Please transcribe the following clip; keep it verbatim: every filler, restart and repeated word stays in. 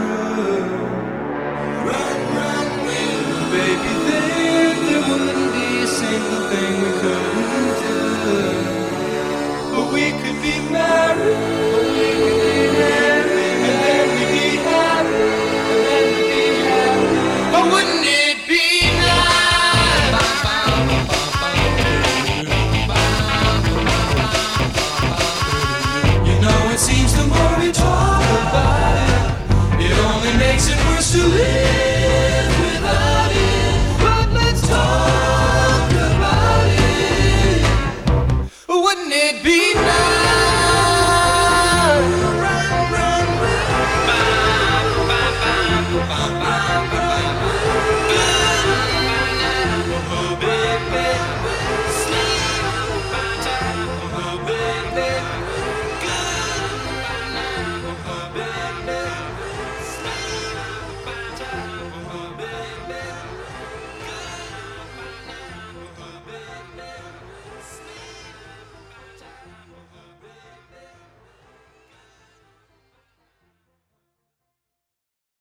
true. Run, run, will. Baby, then there wouldn't be a single thing we couldn't do. But we could be married, but we could be married, and then we'd be happy, and then we'd be happy. But wouldn't it be nice? You know, it seems the more we talk about it, it only makes it worse to live.